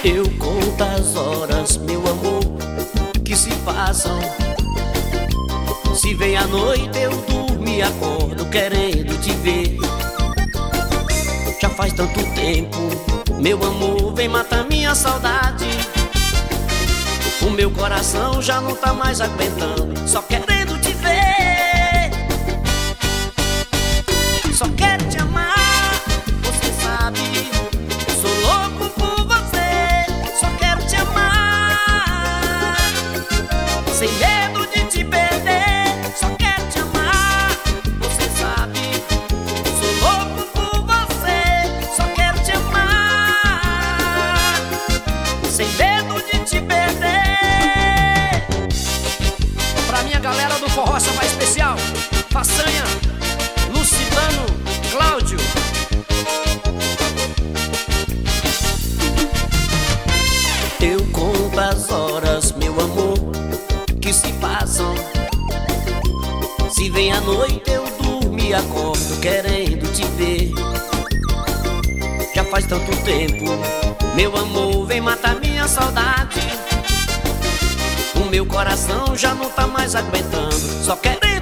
Eu conto as horas, meu amor, que se passam. Se vem a noite eu durmo e acordo querendo te ver. Já faz tanto tempo, meu amor, vem matar minha saudade. O meu coração já não tá mais aguentando, só querendo te ver. Só quero te amar, você sabe, sou louco por você. Só quero te amar, sem medo de te perder. Só quero te amar, você sabe, sou louco por você. Só quero te amar, sem medo de te perder. Pra minha galera do forró samba especial, Façanha, Lucilano, Cláudio. Eu conto as horas, meu amor, que se passam. Se vem a noite eu durmo e acordo querendo te ver. Já faz tanto tempo, meu amor, vem matar minha saudade. O meu coração já não tá mais aguentando, só querendo